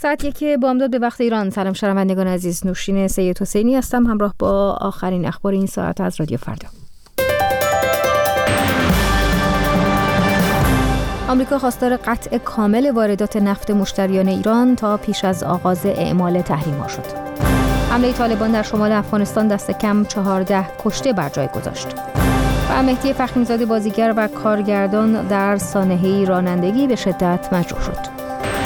ساعت 1 بامداد به وقت ایران. سلام شنوندگان عزیز، نوشین سید حسینی هستم همراه با آخرین اخبار این ساعت از رادیو فردا. آمریکا خواستار قطع کامل واردات نفت مشتریان ایران تا پیش از آغاز اعمال تحریم‌ها شد. حمله طالبان در شمال افغانستان دست کم 14 کشته بر جای گذاشت. و مهدی فخری‌زاده بازیگر و کارگردان در سانحه رانندگی به شدت مجروح شد.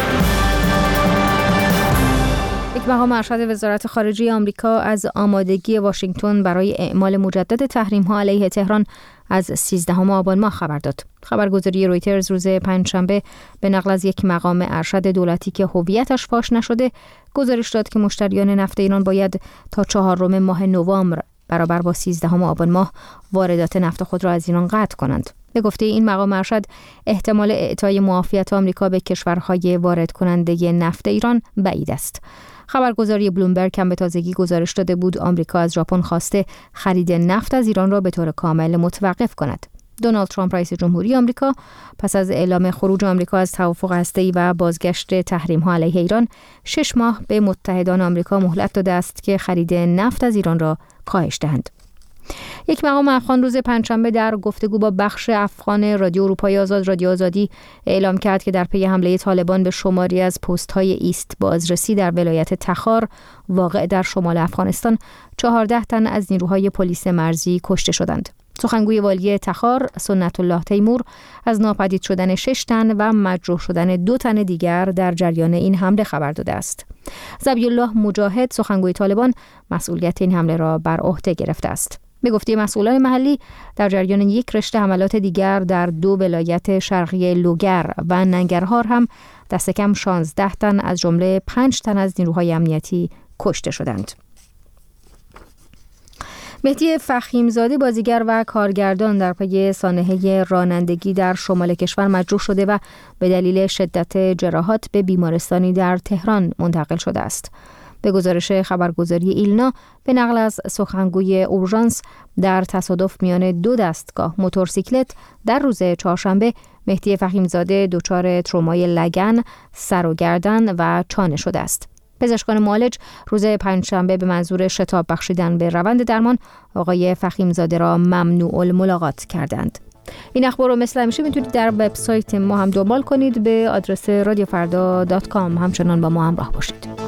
یک مقام ارشد وزارت خارجه آمریکا از آمادگی واشنگتن برای اعمال مجدد تحریم‌ها علیه تهران از 13 آبان ماه خبر داد. خبرگزاری رویترز روز پنجشنبه به نقل از یک مقام ارشد دولتی که هویتش فاش نشده گزارش داد که مشتریان نفت ایران باید تا 4 ماه نوامبر برابر با 13 آبان ماه واردات نفت خود را از ایران قطع کنند. به گفته این مقام ارشد، احتمال اعطای معافیت آمریکا به کشورهای وارد کننده نفت ایران بعید است. خبرگزاری بلومبرگ هم به تازگی گزارش داده بود آمریکا از ژاپن خواسته خرید نفت از ایران را به طور کامل متوقف کند. دونالد ترامپ رئیس جمهوری آمریکا پس از اعلام خروج آمریکا از توافق هسته‌ای و بازگشت تحریم‌ها علیه ایران 6 ماه به متحدان آمریکا مهلت داده است که خرید نفت از ایران را کاهش دهند. یک مقام افغان روز پنجشنبه در گفتگو با بخش افغان رادیو اروپای آزاد رادیو آزادی اعلام کرد که در پی حمله طالبان به شماری از پست‌های ایست بازرسی در ولایت تخار واقع در شمال افغانستان 14 تن از نیروهای پلیس مرزی کشته شدند. سخنگوی والی تخار سنت الله تیمور از ناپدید شدن 6 تن و مجروح شدن 2 تن دیگر در جریان این حمله خبر داده است. ذبیح الله مجاهد سخنگوی طالبان مسئولیت این حمله را بر عهده گرفته است. به گفته مسئولان محلی در جریان یک رشته حملات دیگر در 2 ولایت شرقی لوگر و ننگرهار هم دست کم 16 تن از جمله 5 تن از نیروهای امنیتی کشته شدند. مهدی فخری‌زاده بازیگر و کارگردان در پی سانحه رانندگی در شمال کشور مجروح شده و به دلیل شدت جراحات به بیمارستانی در تهران منتقل شده است. به گزارش خبرگزاری ایلنا به نقل از سخنگوی اورژانس، در تصادف میان 2 دستگاه موتورسیکلت در روز چهارشنبه مهدی فخری‌زاده دچار ترومای لگن، سر و گردن و چانه شده است. پزشکان معالج روز پنجشنبه به منظور شتاب بخشیدن به روند درمان آقای فخری‌زاده را ممنوع الملاقات کردند. این اخبار رو مثل همیشه میتونید در وبسایت ما هم دنبال کنید به آدرس radioffarda.com. همچنان با ما همراه باشید.